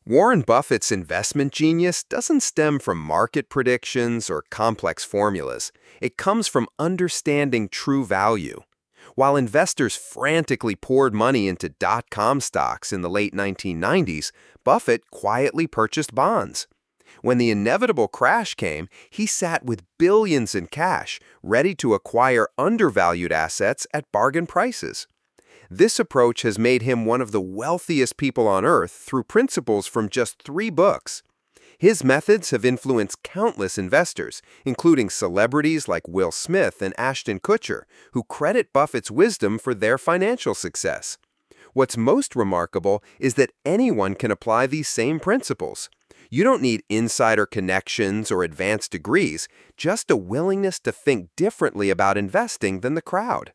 Warren Buffett's investment genius doesn't stem from market predictions or complex formulas. It comes from understanding true value. While investors frantically poured money into dot-com stocks in the late 1990s, Buffett quietly purchased bonds. When the inevitable crash came, he sat with billions in cash, ready to acquire undervalued assets at bargain prices. This approach has made him one of the wealthiest people on earth through principles from just 3 books. His methods have influenced countless investors, including celebrities like Will Smith and Ashton Kutcher, who credit Buffett's wisdom for their financial success. What's most remarkable is that anyone can apply these same principles. You don't need insider connections or advanced degrees, just a willingness to think differently about investing than the crowd.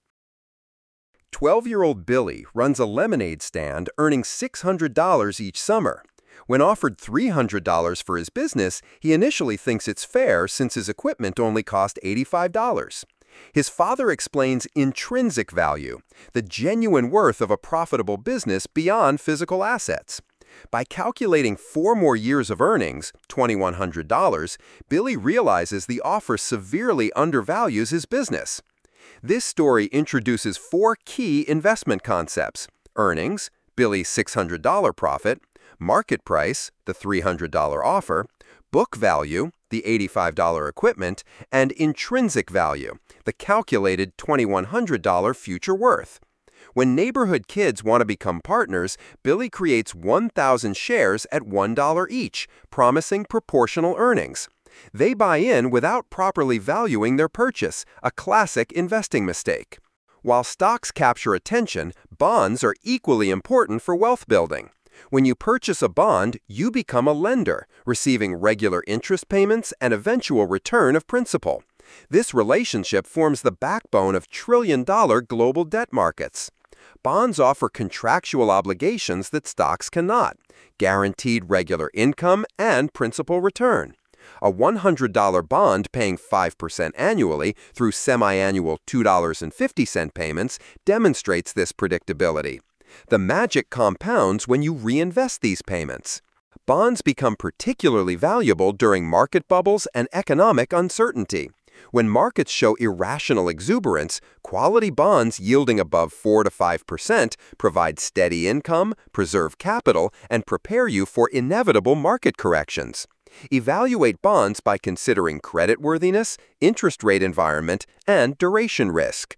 12-year-old Billy runs a lemonade stand earning $600 each summer. When offered $300 for his business, he initially thinks it's fair since his equipment only cost $85. His father explains intrinsic value, the genuine worth of a profitable business beyond physical assets. By calculating 4 more years of earnings, $2,100, Billy realizes the offer severely undervalues his business. This story introduces 4 key investment concepts: earnings, Billy's $600 profit; market price, the $300 offer; book value, the $85 equipment; and intrinsic value, the calculated $2,100 future worth. When neighborhood kids want to become partners, Billy creates 1,000 shares at $1 each, promising proportional earnings. They buy in without properly valuing their purchase, a classic investing mistake. While stocks capture attention, bonds are equally important for wealth building. When you purchase a bond, you become a lender, receiving regular interest payments and eventual return of principal. This relationship forms the backbone of trillion-dollar global debt markets. Bonds offer contractual obligations that stocks cannot: guaranteed regular income and principal return. A $100 bond paying 5% annually through semi-annual $2.50 payments demonstrates this predictability. The magic compounds when you reinvest these payments. Bonds become particularly valuable during market bubbles and economic uncertainty. When markets show irrational exuberance, quality bonds yielding above 4 to 5% provide steady income, preserve capital, and prepare you for inevitable market corrections. Evaluate bonds by considering creditworthiness, interest rate environment, and duration risk.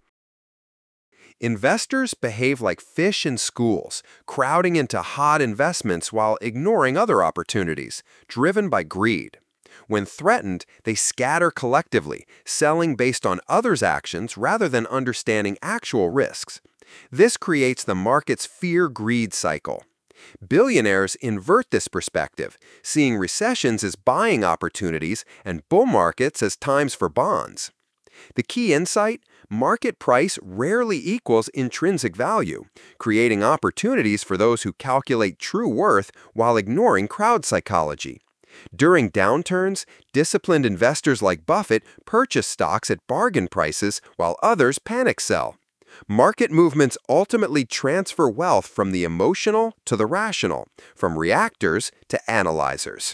Investors behave like fish in schools, crowding into hot investments while ignoring other opportunities, driven by greed. When threatened, they scatter collectively, selling based on others' actions rather than understanding actual risks. This creates the market's fear-greed cycle. Billionaires invert this perspective, seeing recessions as buying opportunities and bull markets as times for bonds. The key insight: market price rarely equals intrinsic value, creating opportunities for those who calculate true worth while ignoring crowd psychology. During downturns, disciplined investors like Buffett purchase stocks at bargain prices while others panic sell. Market movements ultimately transfer wealth from the emotional to the rational, from reactors to analyzers.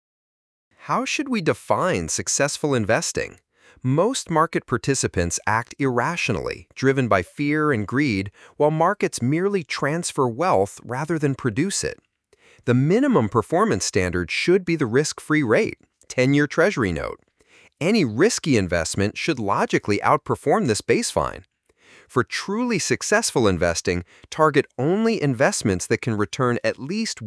How should we define successful investing? Most market participants act irrationally, driven by fear and greed, while markets merely transfer wealth rather than produce it. The minimum performance standard should be the risk-free rate, 10-year Treasury note. Any risky investment should logically outperform this baseline. For truly successful investing, target only investments that can return at least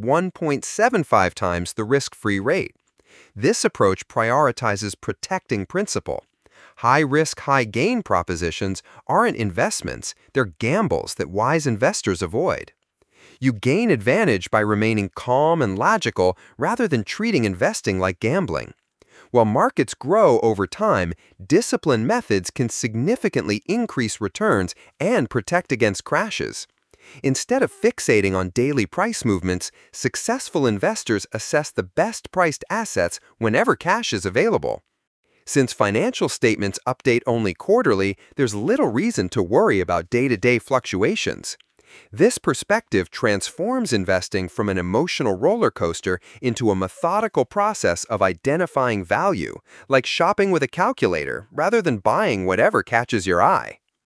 1.75 times the risk-free rate. This approach prioritizes protecting principal. High-risk, high-gain propositions aren't investments, they're gambles that wise investors avoid. You gain advantage by remaining calm and logical rather than treating investing like gambling. While markets grow over time, disciplined methods can significantly increase returns and protect against crashes. Instead of fixating on daily price movements, successful investors assess the best-priced assets whenever cash is available. Since financial statements update only quarterly, there's little reason to worry about day-to-day fluctuations. This perspective transforms investing from an emotional roller coaster into a methodical process of identifying value, like shopping with a calculator rather than buying whatever catches your eye.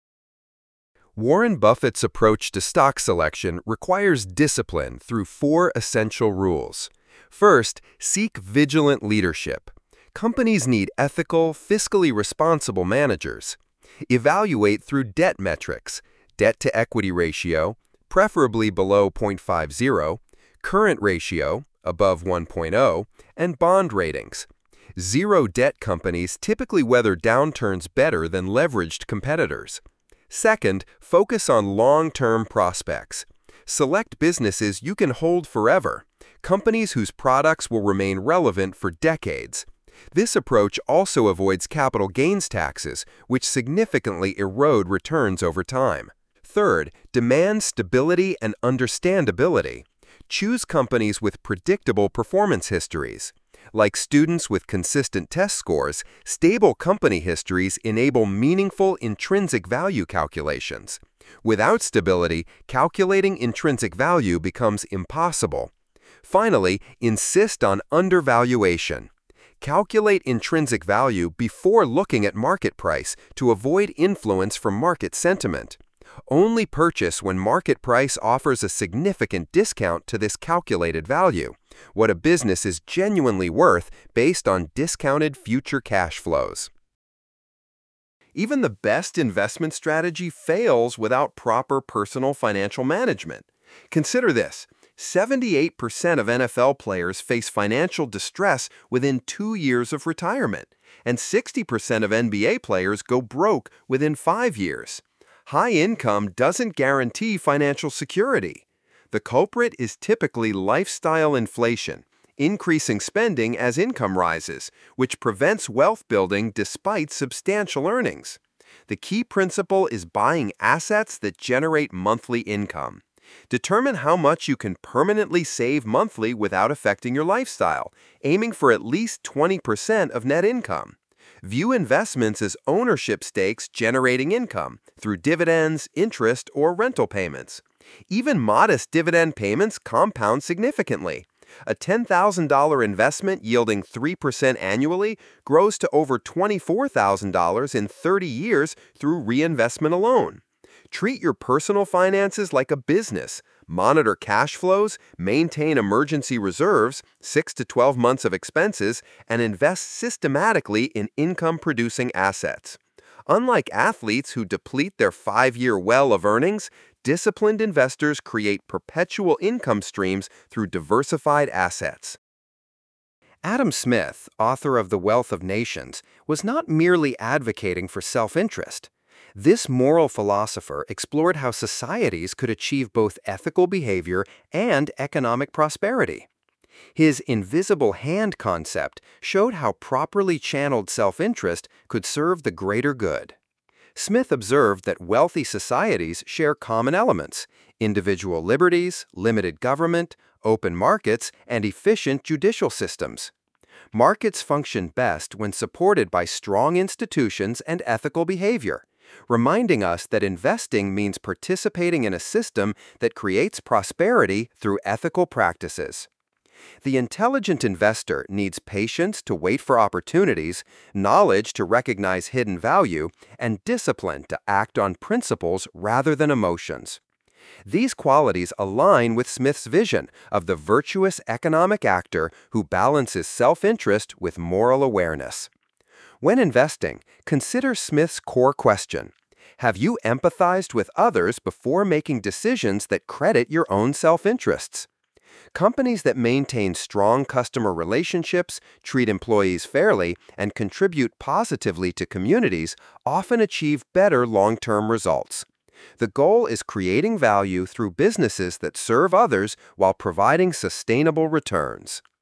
Warren Buffett's approach to stock selection requires discipline through 4 essential rules. First, seek vigilant leadership. Companies need ethical, fiscally responsible managers. Evaluate through debt metrics, debt-to-equity ratio, preferably below 0.50, current ratio, above 1.0, and bond ratings. Zero-debt companies typically weather downturns better than leveraged competitors. Second, focus on long-term prospects. Select businesses you can hold forever, companies whose products will remain relevant for decades. This approach also avoids capital gains taxes, which significantly erode returns over time. Third, demand stability and understandability. Choose companies with predictable performance histories. Like students with consistent test scores, stable company histories enable meaningful intrinsic value calculations. Without stability, calculating intrinsic value becomes impossible. Finally, insist on undervaluation. Calculate intrinsic value before looking at market price to avoid influence from market sentiment. Only purchase when market price offers a significant discount to this calculated value, what a business is genuinely worth based on discounted future cash flows. Even the best investment strategy fails without proper personal financial management. Consider this: 78% of NFL players face financial distress within 2 years of retirement, and 60% of NBA players go broke within 5 years. High income doesn't guarantee financial security. The culprit is typically lifestyle inflation, increasing spending as income rises, which prevents wealth building despite substantial earnings. The key principle is buying assets that generate monthly income. Determine how much you can permanently save monthly without affecting your lifestyle, aiming for at least 20% of net income. View investments as ownership stakes generating income through dividends, interest, or rental payments. Even modest dividend payments compound significantly. A $10,000 investment yielding 3% annually grows to over $24,000 in 30 years through reinvestment alone. Treat your personal finances like a business. Monitor cash flows, maintain emergency reserves, 6 to 12 months of expenses, and invest systematically in income-producing assets. Unlike athletes who deplete their 5-year well of earnings, disciplined investors create perpetual income streams through diversified assets. Adam Smith, author of The Wealth of Nations, was not merely advocating for self-interest. This moral philosopher explored how societies could achieve both ethical behavior and economic prosperity. His invisible hand concept showed how properly channeled self-interest could serve the greater good. Smith observed that wealthy societies share common elements: individual liberties, limited government, open markets, and efficient judicial systems. Markets function best when supported by strong institutions and ethical behavior, reminding us that investing means participating in a system that creates prosperity through ethical practices. The intelligent investor needs patience to wait for opportunities, knowledge to recognize hidden value, and discipline to act on principles rather than emotions. These qualities align with Smith's vision of the virtuous economic actor who balances self-interest with moral awareness. When investing, consider Smith's core question: have you empathized with others before making decisions that credit your own self-interests? Companies that maintain strong customer relationships, treat employees fairly, and contribute positively to communities often achieve better long-term results. The goal is creating value through businesses that serve others while providing sustainable returns.